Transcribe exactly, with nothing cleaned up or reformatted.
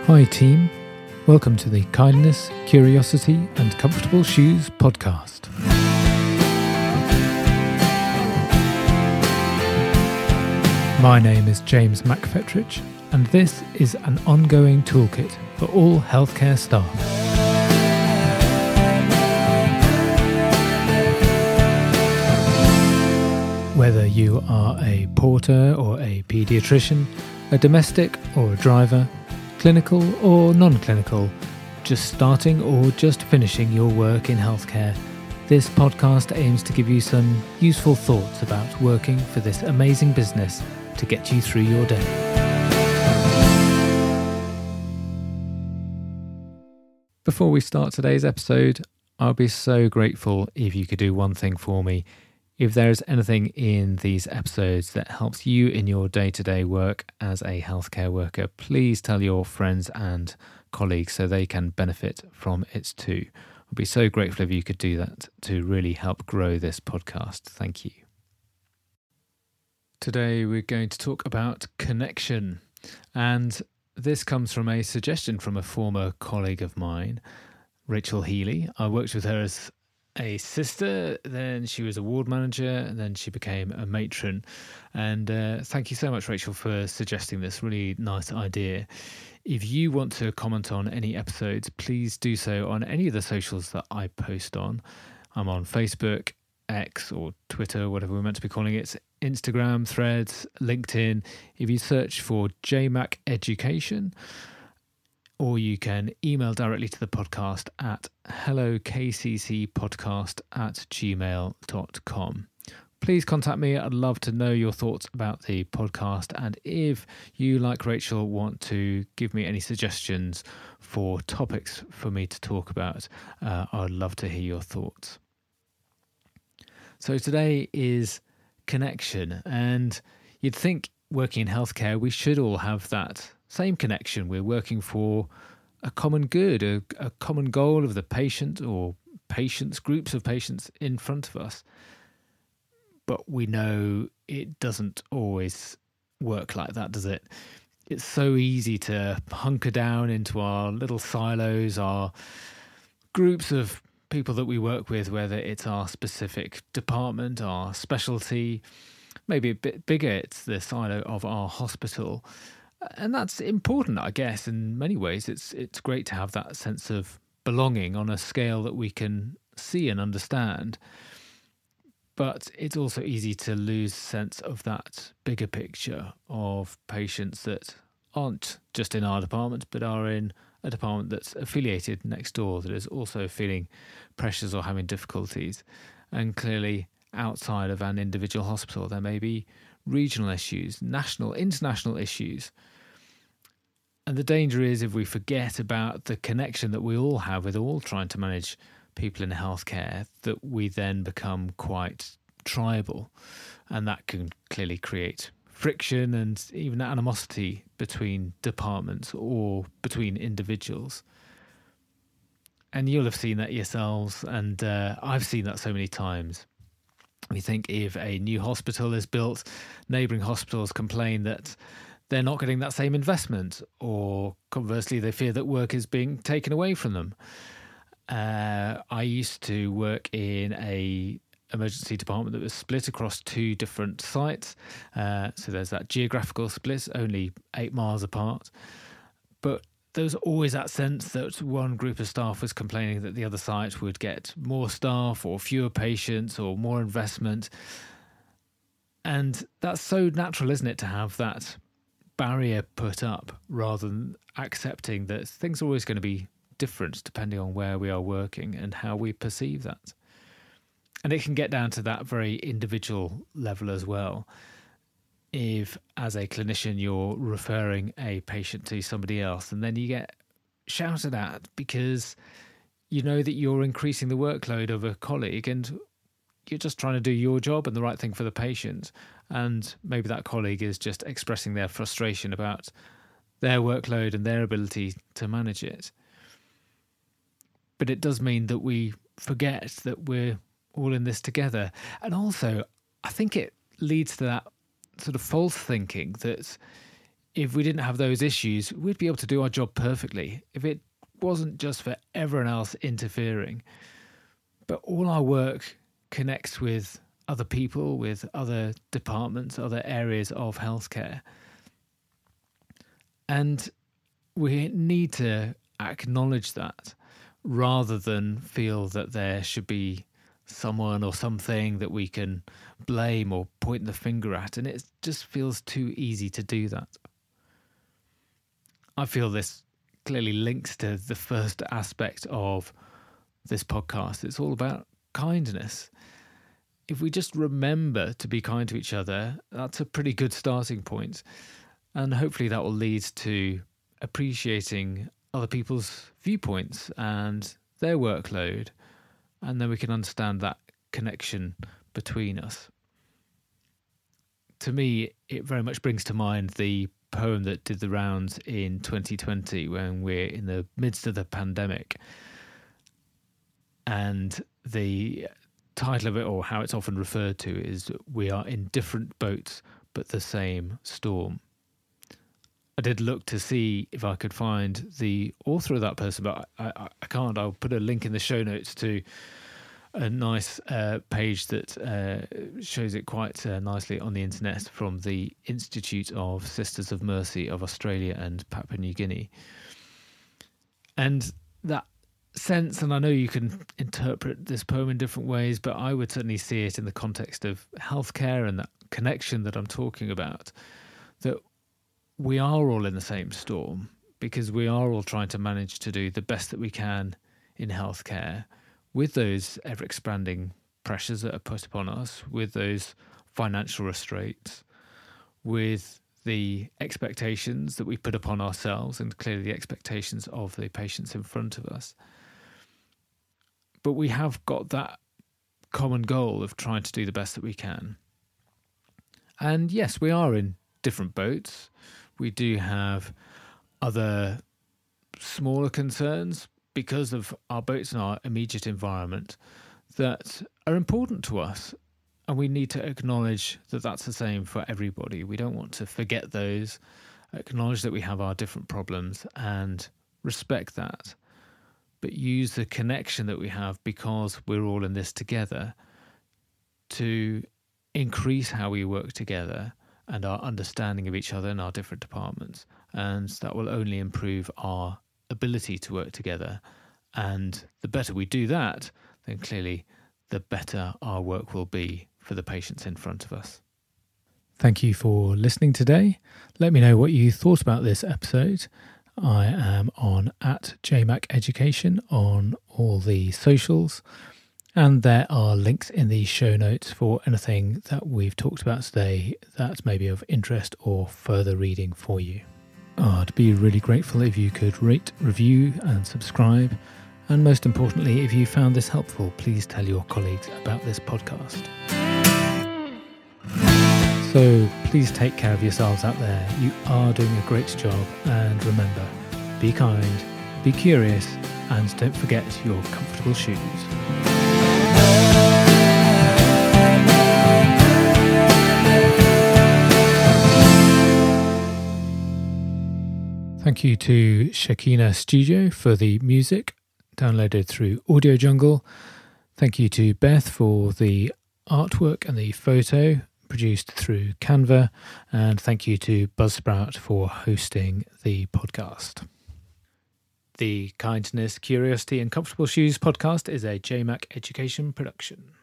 Hi team, welcome to the Kindness, Curiosity and Comfortable Shoes podcast. My name is James McFetrich and this is an ongoing toolkit for all healthcare staff. Whether you are a porter or a paediatrician, a domestic or a driver, clinical or non-clinical, just starting or just finishing your work in healthcare, this podcast aims to give you some useful thoughts about working for this amazing business to get you through your day. Before we start today's episode, I'll be so grateful if you could do one thing for me. If there's anything in these episodes that helps you in your day-to-day work as a healthcare worker, please tell your friends and colleagues so they can benefit from it too. I'd be so grateful if you could do that to really help grow this podcast. Thank you. Today we're going to talk about connection, and this comes from a suggestion from a former colleague of mine, Rachel Healy. I worked with her as a sister, then she was a ward manager, and then she became a matron. And uh, thank you so much, Rachel, for suggesting this really nice idea. If you want to comment on any episodes, please do so on any of the socials that I post on. I'm on Facebook, X or Twitter, whatever we're meant to be calling it, Instagram, Threads, LinkedIn. If you search for J Mac Education, or you can email directly to the podcast at hellokccpodcast at gmail dot com. Please contact me. I'd love to know your thoughts about the podcast. And if you, like Rachel, want to give me any suggestions for topics for me to talk about, uh, I'd love to hear your thoughts. So today is connection. And you'd think working in healthcare, we should all have that same connection. We're working for a common good, a, a common goal of the patient or patients, groups of patients in front of us. But we know it doesn't always work like that, does it? It's so easy to hunker down into our little silos, our groups of people that we work with, whether it's our specific department, our specialty, maybe a bit bigger, it's the silo of our hospital. And that's important, I guess, in many ways. It's it's great to have that sense of belonging on a scale that we can see and understand. But it's also easy to lose sense of that bigger picture of patients that aren't just in our department, but are in a department that's affiliated next door, that is also feeling pressures or having difficulties. And clearly, outside of an individual hospital, there may be regional issues, national, international issues. And the danger is if we forget about the connection that we all have with all trying to manage people in healthcare, that we then become quite tribal. And that can clearly create friction and even animosity between departments or between individuals. And you'll have seen that yourselves, and uh, I've seen that so many times. We think if a new hospital is built, neighbouring hospitals complain that they're not getting that same investment, or conversely, they fear that work is being taken away from them. Uh, I used to work in a emergency department that was split across two different sites. Uh, so there's that geographical split, only eight miles apart. But there was always that sense that one group of staff was complaining that the other site would get more staff or fewer patients or more investment. And that's so natural, isn't it, to have that barrier put up rather than accepting that things are always going to be different depending on where we are working and how we perceive that. And it can get down to that very individual level as well. If, as a clinician, you're referring a patient to somebody else and then you get shouted at because you know that you're increasing the workload of a colleague and you're just trying to do your job and the right thing for the patient, and maybe that colleague is just expressing their frustration about their workload and their ability to manage it. But it does mean that we forget that we're all in this together. And also, I think it leads to that sort of false thinking that if we didn't have those issues, we'd be able to do our job perfectly if it wasn't just for everyone else interfering. But all our work connects with other people, with other departments, other areas of healthcare. And we need to acknowledge that rather than feel that there should be someone or something that we can blame or point the finger at. And it just feels too easy to do that. I feel this clearly links to the first aspect of this podcast. It's all about kindness. If we just remember to be kind to each other, that's a pretty good starting point. And hopefully that will lead to appreciating other people's viewpoints and their workload. And then we can understand that connection between us. To me, it very much brings to mind the poem that did the rounds in twenty twenty when we're in the midst of the pandemic. And the title of it, or how it's often referred to, is "We are in different boats, but the same storm." I did look to see if I could find the author of that person, but I, I, I can't. I'll put a link in the show notes to a nice uh, page that uh, shows it quite uh, nicely on the internet from the Institute of Sisters of Mercy of Australia and Papua New Guinea. And that sense, and I know you can interpret this poem in different ways, but I would certainly see it in the context of healthcare and that connection that I'm talking about, that we are all in the same storm because we are all trying to manage to do the best that we can in healthcare with those ever-expanding pressures that are put upon us, with those financial restraints, with the expectations that we put upon ourselves and clearly the expectations of the patients in front of us. But we have got that common goal of trying to do the best that we can. And yes, we are in different boats. We do have other smaller concerns because of our boats and our immediate environment that are important to us. And we need to acknowledge that that's the same for everybody. We don't want to forget those, acknowledge that we have our different problems and respect that. But use the connection that we have because we're all in this together to increase how we work together and our understanding of each other in our different departments. And that will only improve our ability to work together. And the better we do that, then clearly the better our work will be for the patients in front of us. Thank you for listening today. Let me know what you thought about this episode. I am on at J Mac Education on all the socials, and there are links in the show notes for anything that we've talked about today that may be of interest or further reading for you. I'd be really grateful if you could rate, review and subscribe, and most importantly, if you found this helpful, please tell your colleagues about this podcast. So please take care of yourselves out there. You are doing a great job, and remember, be kind, be curious, and don't forget your comfortable shoes. Thank you to Shakina Studio for the music, downloaded through Audio Jungle. Thank you to Beth for the artwork and the photo, produced through Canva. And thank you to Buzzsprout for hosting the podcast. The Kindness, Curiosity and Comfortable Shoes podcast is a J Mac Education production.